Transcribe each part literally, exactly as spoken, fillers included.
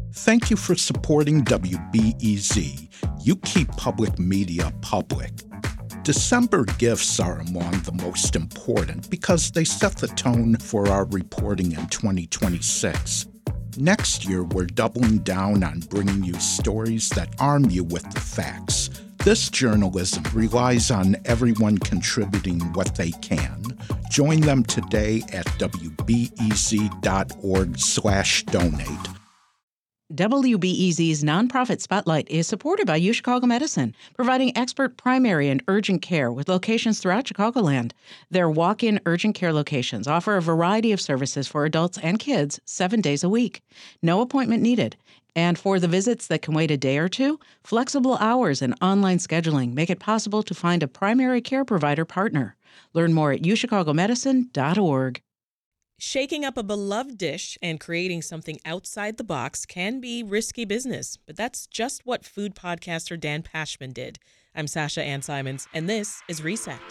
Thank you for supporting W B E Z. You keep public media public. December gifts are among the most important because they set the tone for our reporting in twenty twenty-six. Next year, we're doubling down on bringing you stories that arm you with the facts. This journalism relies on everyone contributing what they can. Join them today at wbez.org slash donate. W B E Z's nonprofit Spotlight is supported by UChicago Medicine, providing expert primary and urgent care with locations throughout Chicagoland. Their walk-in urgent care locations offer a variety of services for adults and kids seven days a week. No appointment needed. And for the visits that can wait a day or two, flexible hours and online scheduling make it possible to find a primary care provider partner. Learn more at u chicago medicine dot org. Shaking up a beloved dish and creating something outside the box can be risky business, but that's just what food podcaster Dan Pashman did. I'm Sasha Ann Simons, and this is Reset.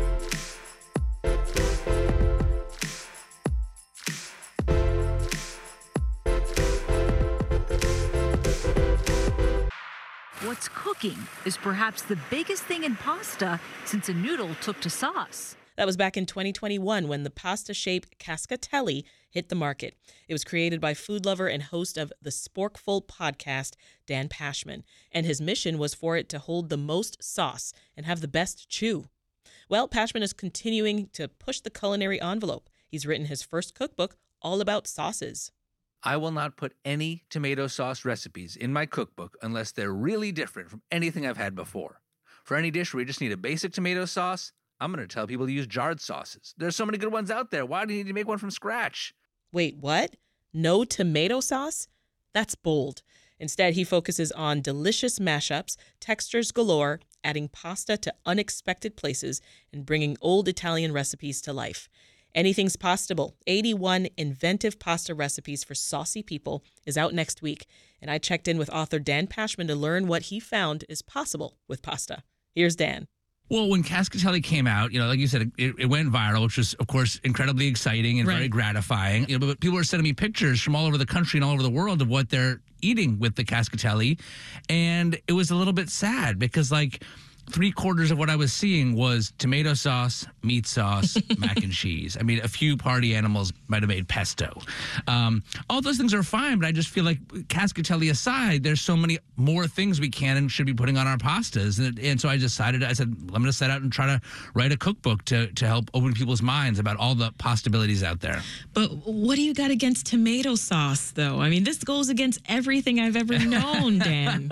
What's cooking is perhaps the biggest thing in pasta since a noodle took to sauce. That was back in twenty twenty-one when the pasta-shaped cascatelli hit the market. It was created by food lover and host of the Sporkful podcast, Dan Pashman, and his mission was for it to hold the most sauce and have the best chew. Well, Pashman is continuing to push the culinary envelope. He's written his first cookbook all about sauces. I will not put any tomato sauce recipes in my cookbook unless they're really different from anything I've had before. For any dish where you just need a basic tomato sauce, I'm going to tell people to use jarred sauces. There's so many good ones out there. Why do you need to make one from scratch? Wait, what? No tomato sauce? That's bold. Instead, he focuses on delicious mashups, textures galore, adding pasta to unexpected places, and bringing old Italian recipes to life. Anything's Pastable, eighty-one inventive pasta recipes for saucy people, is out next week, and I checked in with author Dan Pashman to learn what he found is possible with pasta. Here's Dan. Well, when Cascatelli came out, you know, like you said, it, it went viral, which was, of course, incredibly exciting and right. very gratifying. You know, but people were sending me pictures from all over the country and all over the world of what they're eating with the Cascatelli, and it was a little bit sad because, like, three quarters of what I was seeing was tomato sauce, meat sauce, mac and cheese. I mean, a few party animals might have made pesto. Um, all those things are fine, but I just feel like Cascatelli aside, there's so many more things we can and should be putting on our pastas. And, and so I decided, I said, I'm going to set out and try to write a cookbook to, to help open people's minds about all the possibilities out there. But what do you got against tomato sauce, though? I mean, this goes against everything I've ever known, Dan.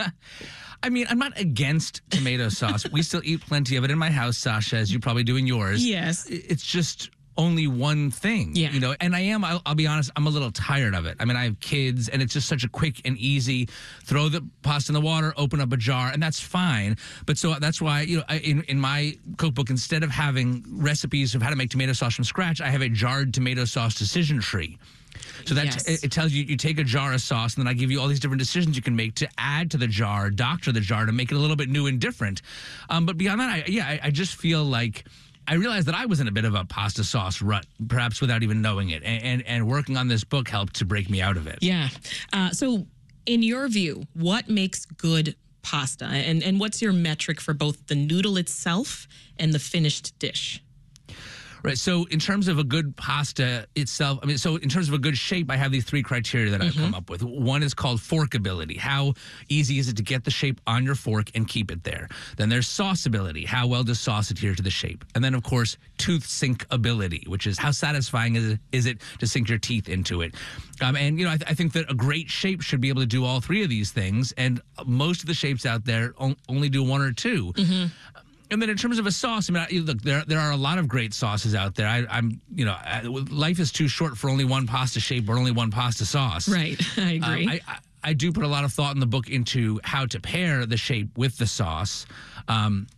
I mean, I'm not against tomato sauce. We still eat plenty of it in my house, Sasha, as you probably do in yours. Yes. It's just only one thing, yeah. you know, and I am, I'll, I'll be honest, I'm a little tired of it. I mean, I have kids and it's just such a quick and easy, throw the pasta in the water, open up a jar, and that's fine. But so that's why, you know, I, in, in my cookbook, instead of having recipes of how to make tomato sauce from scratch, I have a jarred tomato sauce decision tree. So that yes. t- it tells you, you take a jar of sauce, and then I give you all these different decisions you can make to add to the jar, doctor the jar, to make it a little bit new and different. Um, but beyond that, I, yeah, I, I just feel like I realized that I was in a bit of a pasta sauce rut, perhaps without even knowing it. And, and, and working on this book helped to break me out of it. Yeah. Uh, so in your view, what makes good pasta? And, and what's your metric for both the noodle itself and the finished dish? Right. So in terms of a good pasta itself, I mean, so in terms of a good shape, I have these three criteria that I've mm-hmm. come up with. One is called forkability. How easy is it to get the shape on your fork and keep it there? Then there's sauceability. How well does sauce adhere to the shape? And then, of course, tooth sink ability, which is how satisfying is it, is it to sink your teeth into it? Um, and, you know, I, th- I think that a great shape should be able to do all three of these things. And most of the shapes out there on- only do one or two. Mm-hmm. And then in terms of a sauce, I mean, I, look, there there are a lot of great sauces out there. I, I'm, you know, I, life is too short for only one pasta shape or only one pasta sauce. Right, I agree. Uh, I, I, I do put a lot of thought in the book into how to pair the shape with the sauce. Um,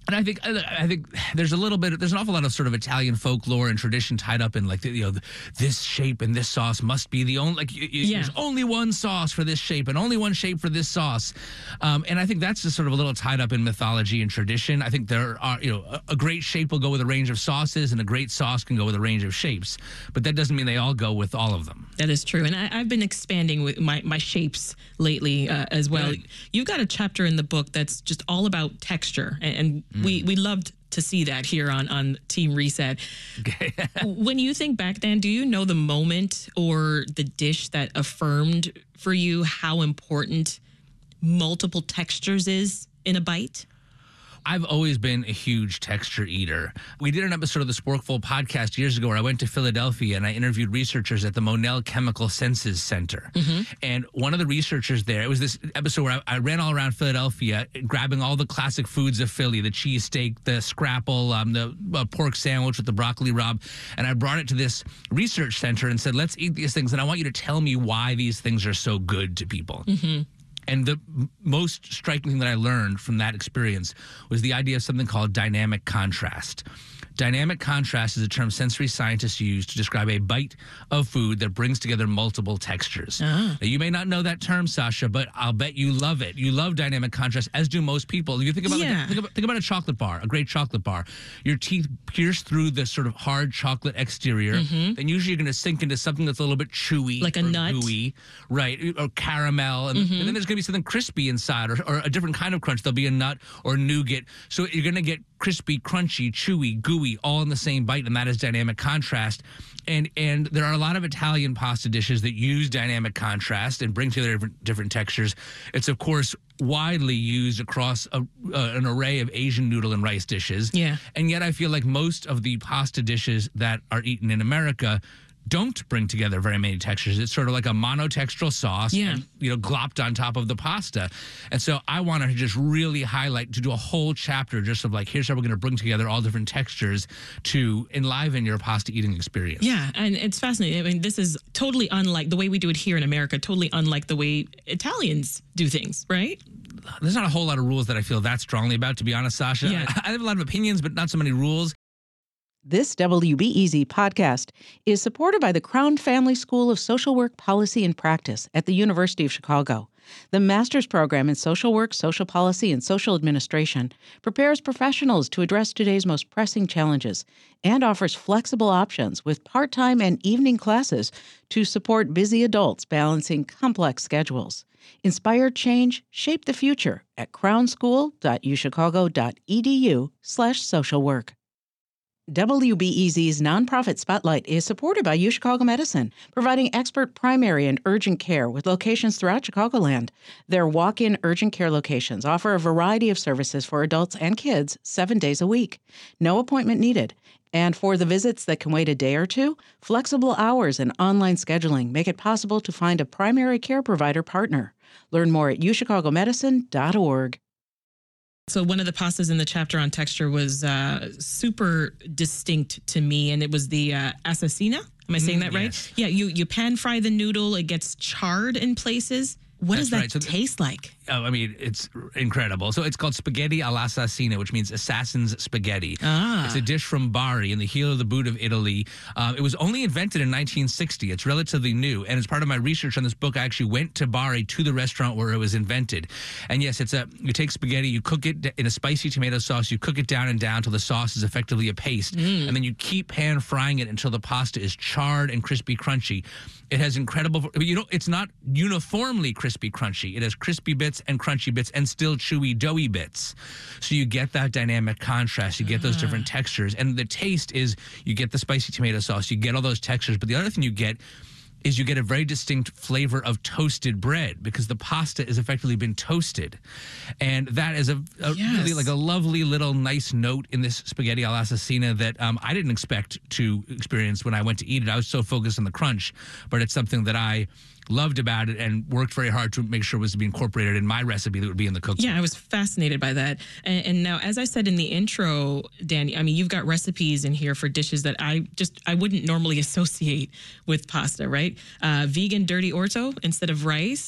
And I think I think there's a little bit, there's an awful lot of sort of Italian folklore and tradition tied up in like, you know, this shape and this sauce must be the only, like, yeah. there's only one sauce for this shape and only one shape for this sauce. Um, and I think that's just sort of a little tied up in mythology and tradition. I think there are, you know, a, a great shape will go with a range of sauces and a great sauce can go with a range of shapes. But that doesn't mean they all go with all of them. That is true. And I, I've been expanding with my, my shapes lately uh, as well. Good. You've got a chapter in the book that's just all about texture. And, and mm. we, we loved to see that here on, on Team Reset. Okay. When you think back, Dan, do you know the moment or the dish that affirmed for you how important multiple textures is in a bite? I've always been a huge texture eater. We did an episode of the Sporkful podcast years ago where I went to Philadelphia and I interviewed researchers at the Monell Chemical Senses Center. Mm-hmm. And one of the researchers there, it was this episode where I, I ran all around Philadelphia, grabbing all the classic foods of Philly, the cheesesteak, the scrapple, um, the uh, pork sandwich with the broccoli rabe. And I brought it to this research center and said, let's eat these things. And I want you to tell me why these things are so good to people. Mm-hmm. And the most striking thing that I learned from that experience was the idea of something called dynamic contrast. Dynamic contrast is a term sensory scientists use to describe a bite of food that brings together multiple textures. Uh-huh. Now, you may not know that term, Sasha, but I'll bet you love it. You love dynamic contrast, as do most people. You think about, yeah. like, think about think about a chocolate bar, a great chocolate bar. Your teeth pierce through the sort of hard chocolate exterior. Mm-hmm. Then usually you're going to sink into something that's a little bit chewy, like a nut, gooey, right, or caramel, and, mm-hmm. and then there's going to be something crispy inside, or, or a different kind of crunch. There'll be a nut or nougat. So you're going to get crispy, crunchy, chewy, gooey, all in the same bite, and that is dynamic contrast. And and there are a lot of Italian pasta dishes that use dynamic contrast and bring together different, different textures. It's, of course, widely used across a, uh, an array of Asian noodle and rice dishes. Yeah. And yet I feel like most of the pasta dishes that are eaten in America don't bring together very many textures. It's sort of like a monotextural sauce, yeah. and, you know, glopped on top of the pasta. And so I wanted to just really highlight, to do a whole chapter just of like, here's how we're going to bring together all different textures to enliven your pasta eating experience. Yeah, and it's fascinating. I mean, this is totally unlike the way we do it here in America, totally unlike the way Italians do things, right? There's not a whole lot of rules that I feel that strongly about, to be honest, Sasha. Yeah. I, I have a lot of opinions, but not so many rules. This W B E Z podcast is supported by the Crown Family School of Social Work, Policy, and Practice at the University of Chicago. The master's program in social work, social policy, and social administration prepares professionals to address today's most pressing challenges and offers flexible options with part-time and evening classes to support busy adults balancing complex schedules. Inspire change, shape the future at crownschool.uchicago.edu slash social work. W B E Z's nonprofit Spotlight is supported by UChicago Medicine, providing expert primary and urgent care with locations throughout Chicagoland. Their walk-in urgent care locations offer a variety of services for adults and kids seven days a week. No appointment needed. And for the visits that can wait a day or two, flexible hours and online scheduling make it possible to find a primary care provider partner. Learn more at u chicago medicine dot org. So one of the pastas in the chapter on texture was uh, super distinct to me, and it was the uh, assassina. Am I saying that right? Yes. Yeah, you, you pan fry the noodle. It gets charred in places. What That's does that right. So th- taste like? Oh, I mean, it's incredible. So it's called spaghetti all'assassina, which means assassin's spaghetti. Ah. It's a dish from Bari in the heel of the boot of Italy. Uh, it was only invented in nineteen sixty. It's relatively new. And as part of my research on this book, I actually went to Bari, to the restaurant where it was invented. And yes, it's a you take spaghetti, you cook it in a spicy tomato sauce, you cook it down and down until the sauce is effectively a paste. Mm. And then you keep pan frying it until the pasta is charred and crispy crunchy. It has incredible, you know, it's not uniformly crispy crunchy. It has crispy bits and crunchy bits and still chewy, doughy bits. So you get that dynamic contrast. You get those different textures. And the taste is, you get the spicy tomato sauce, you get all those textures. But the other thing you get is you get a very distinct flavor of toasted bread, because the pasta has effectively been toasted. And that is a, a yes. really like a lovely little nice note in this spaghetti all'assassina that um, I didn't expect to experience when I went to eat it. I was so focused on the crunch, but it's something that I loved about it and worked very hard to make sure it was to be incorporated in my recipe that would be in the cookbook. Yeah, I was fascinated by that. And, and now, as I said in the intro, Danny, I mean, you've got recipes in here for dishes that I just, I wouldn't normally associate with pasta, right? Uh, vegan dirty orzo instead of rice.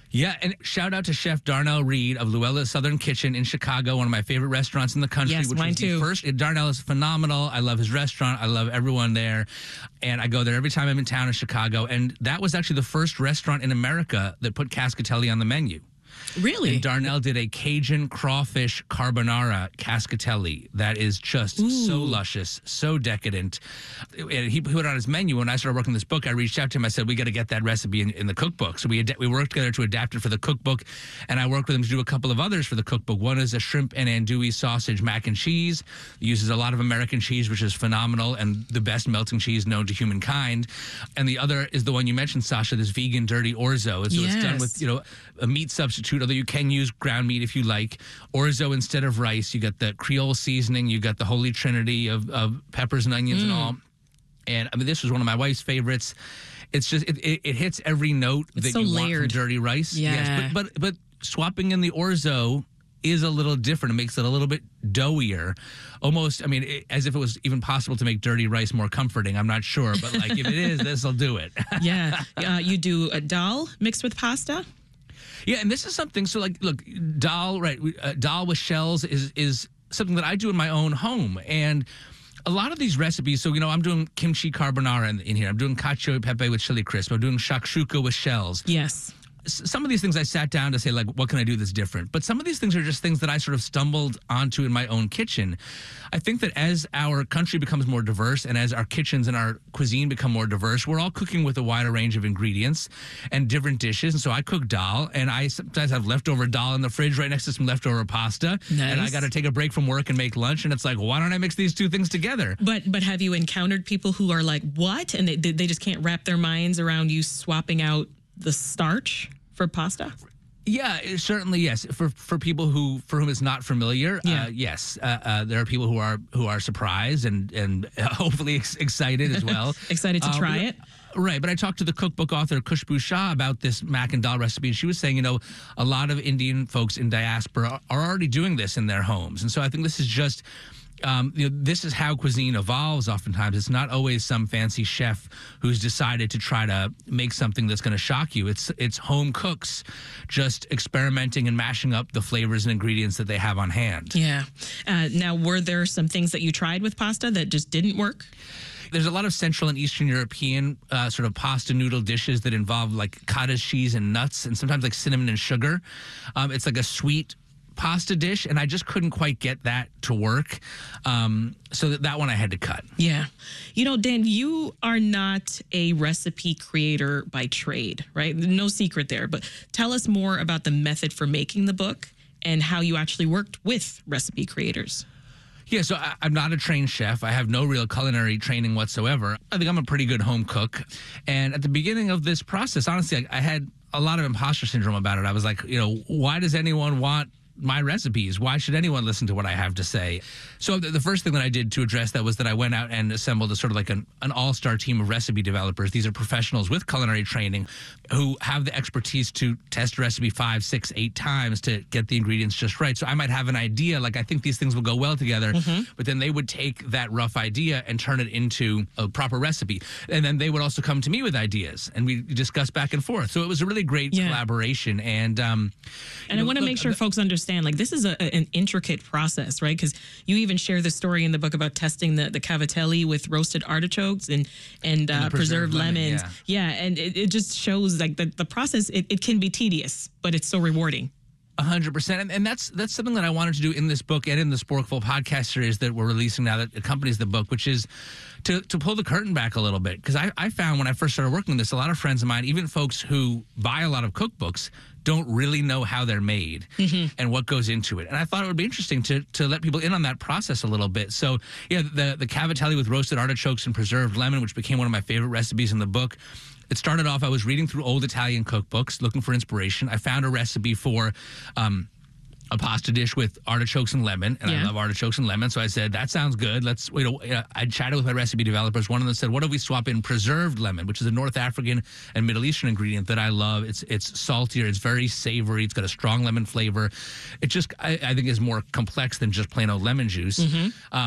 Yeah, and shout out to Chef Darnell Reed of Luella's Southern Kitchen in Chicago, one of my favorite restaurants in the country. Yes, which mine was the too. First, Darnell is phenomenal. I love his restaurant. I love everyone there. And I go there every time I'm in town in Chicago. And that was actually the first restaurant in America that put Cascatelli on the menu. Really? And Darnell did a Cajun crawfish carbonara cascatelli that is just Ooh. so luscious, so decadent. And he put it on his menu. When I started working this book, I reached out to him. I said, we got to get that recipe in, in the cookbook. So we ad- we worked together to adapt it for the cookbook. And I worked with him to do a couple of others for the cookbook. One is a shrimp and andouille sausage mac and cheese. It uses a lot of American cheese, which is phenomenal, and the best melting cheese known to humankind. And the other is the one you mentioned, Sasha, this vegan dirty orzo. And so Yes. it's done with, you know, a meat substitute, although you can use ground meat if you like. Orzo instead of rice. You got the Creole seasoning. You got the holy trinity of, of peppers and onions mm. and all. And I mean, this was one of my wife's favorites. It's just, it, it, it hits every note it's that so you layered. want from dirty rice. Yeah. Yes, but, but, but swapping in the orzo is a little different. It makes it a little bit doughier. Almost, I mean, it, as if it was even possible to make dirty rice more comforting. I'm not sure. But like, if it is, this will do it. Yeah. Uh, you do a dal mixed with pasta? Yeah, and this is something, so like, look, dal, right, uh, dal with shells is is something that I do in my own home. And a lot of these recipes, so, you know, I'm doing kimchi carbonara in, in here. I'm doing cacio e pepe with chili crisp. I'm doing shakshuka with shells. Yes. Some of these things I sat down to say, like, what can I do that's different? But some of these things are just things that I sort of stumbled onto in my own kitchen. I think that as our country becomes more diverse and as our kitchens and our cuisine become more diverse, we're all cooking with a wider range of ingredients and different dishes. And so I cook dal, and I sometimes have leftover dal in the fridge right next to some leftover pasta. Nice. And I got to take a break from work and make lunch. And it's like, why don't I mix these two things together? But but have you encountered people who are like, what? And they, they just can't wrap their minds around you swapping out the starch for pasta? Yeah, it- certainly yes. For for people who for whom it's not familiar, Yeah. uh, yes, uh, uh, there are people who are who are surprised and and hopefully ex- excited as well. Excited to Uh, try we- it? Right, but I talked to the cookbook author Khushbu Shah about this mac and dal recipe, and she was saying, you know, a lot of Indian folks in diaspora are already doing this in their homes, and so I think this is just. Um, you know, this is how cuisine evolves oftentimes. It's not always some fancy chef who's decided to try to make something that's going to shock you. It's it's home cooks just experimenting and mashing up the flavors and ingredients that they have on hand. Yeah. Uh, now, were there some things that you tried with pasta that just didn't work? There's a lot of Central and Eastern European uh, sort of pasta noodle dishes that involve like cottage cheese and nuts and sometimes like cinnamon and sugar. Um, it's like a sweet pasta dish, and I just couldn't quite get that to work. Um, so that, that one I had to cut. Yeah. You know, Dan, you are not a recipe creator by trade, right? No secret there. But tell us more about the method for making the book and how you actually worked with recipe creators. Yeah, so I, I'm not a trained chef. I have no real culinary training whatsoever. I think I'm a pretty good home cook. And at the beginning of this process, honestly, I, I had a lot of imposter syndrome about it. I was like, you know, why does anyone want my recipes? Why should anyone listen to what I have to say? So the, the first thing that I did to address that was that I went out and assembled a sort of like an, an all-star team of recipe developers. These are professionals with culinary training who have the expertise to test a recipe five, six, eight times to get the ingredients just right. So I might have an idea, like I think these things will go well together, mm-hmm. but then they would take that rough idea and turn it into a proper recipe. And then they would also come to me with ideas and we discuss back and forth. So it was a really great Yeah. collaboration. And, um, And I want to make sure folks understand, like, this is a, an intricate process, right? Because you even share the story in the book about testing the, the cavatelli with roasted artichokes and and, uh, And the preserved, preserved lemon, lemons. Yeah, and it, it just shows, like, the, the process, it, it can be tedious, but it's so rewarding. A hundred percent, and and that's that's something that I wanted to do in this book and in the Sporkful podcast series that we're releasing now that accompanies the book, which is to to pull the curtain back a little bit. Because I, I found when I first started working on this, a lot of friends of mine, even folks who buy a lot of cookbooks, don't really know how they're made mm-hmm. and what goes into it. And I thought it would be interesting to to let people in on that process a little bit. So yeah, the the cavatelli with roasted artichokes and preserved lemon, which became one of my favorite recipes in the book. It started off, I was reading through old Italian cookbooks, looking for inspiration. I found a recipe for um, a pasta dish with artichokes and lemon, and Yeah. I love artichokes and lemon. So I said, that sounds good. Let's, you know, uh, I chatted with my recipe developers. One of them said, what if we swap in preserved lemon, which is a North African and Middle Eastern ingredient that I love. It's it's saltier. It's very savory. It's got a strong lemon flavor. It just, I, I think, is more complex than just plain old lemon juice. Mm-hmm. Um,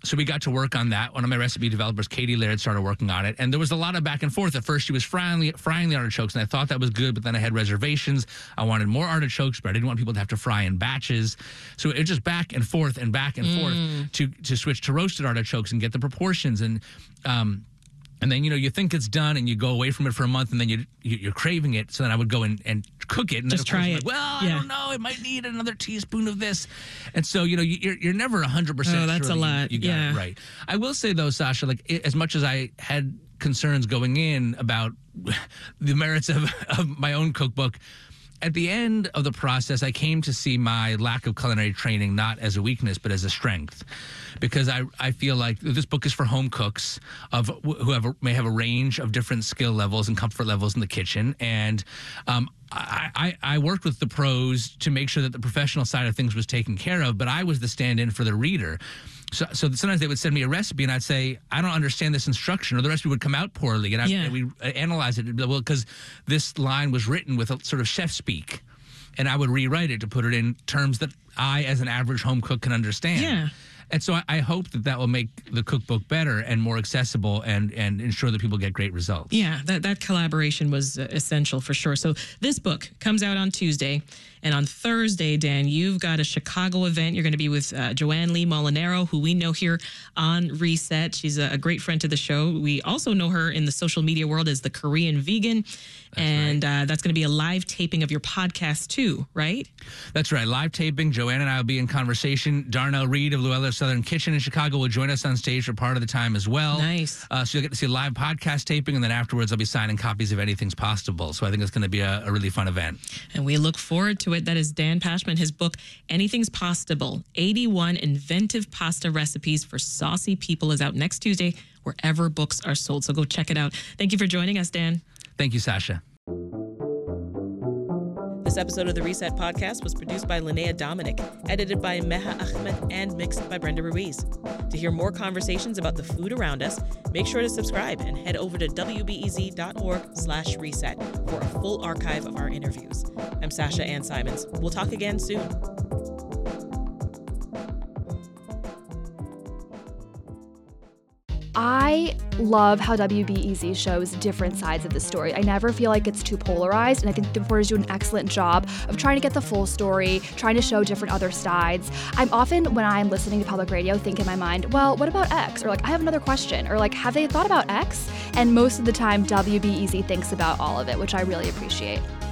so we got to work on that. One of my recipe developers, Katie Laird, started working on it. And there was a lot of back and forth. At first, she was frying, frying the artichokes, and I thought that was good, but then I had reservations. I wanted more artichokes, but I didn't want people to have to fry in batches. So it was just back and forth and back and mm. forth to, to switch to roasted artichokes and get the proportions. And um, and then, you know, you think it's done and you go away from it for a month and then you, you, you're craving it. So then I would go and, and cook it. And just then, try it. it. Like, well, yeah. I don't know. It might need another teaspoon of this. And so, you know, you, you're, you're never one hundred percent oh, that's sure a lot. You, you got yeah. it right. I will say, though, Sasha, like it, as much as I had concerns going in about the merits of, of my own cookbook, at the end of the process, I came to see my lack of culinary training not as a weakness, but as a strength. Because I, I feel like this book is for home cooks of who have a, may have a range of different skill levels and comfort levels in the kitchen. And um, I, I, I worked with the pros to make sure that the professional side of things was taken care of, but I was the stand-in for the reader. So, so sometimes they would send me a recipe and I'd say, I don't understand this instruction, or the recipe would come out poorly. And, I, yeah. and we analyze it. Well, because this line was written with a sort of chef speak. And I would rewrite it to put it in terms that I, as an average home cook, can understand. Yeah. And so I, I hope that that will make the cookbook better and more accessible and, and ensure that people get great results. Yeah, that, that collaboration was uh, essential for sure. So this book comes out on Tuesday. And on Thursday, Dan, you've got a Chicago event. You're going to be with uh, Joanne Lee Molinaro, who we know here on Reset. She's a, a great friend to the show. We also know her in the social media world as the Korean Vegan. That's and right. uh, that's going to be a live taping of your podcast too, right? That's right. Live taping. Joanne and I will be in conversation. Darnell Reed of Luella Southern Kitchen in Chicago will join us on stage for part of the time as well. Nice. Uh, so you'll get to see a live podcast taping, and then afterwards I'll be signing copies of Anything's Possible. So I think it's going to be a, a really fun event. And we look forward to it. That is Dan Pashman, his book, Anything's Possible, eighty-one Inventive Pasta Recipes for Saucy People, is out next Tuesday wherever books are sold. So go check it out. Thank you for joining us, Dan. Thank you, Sasha. This episode of the Reset Podcast was produced by Linnea Dominic, edited by Meha Ahmed, and mixed by Brenda Ruiz. To hear more conversations about the food around us, make sure to subscribe and head over to W B E Z dot org slash reset for a full archive of our interviews. I'm Sasha Ann Simons. We'll talk again soon. I love how W B E Z shows different sides of the story. I never feel like it's too polarized, and I think the reporters do an excellent job of trying to get the full story, trying to show different other sides. I'm often, when I'm listening to public radio, think in my mind, well, what about X? Or like, I have another question. Or like, have they thought about X? And most of the time, W B E Z thinks about all of it, which I really appreciate.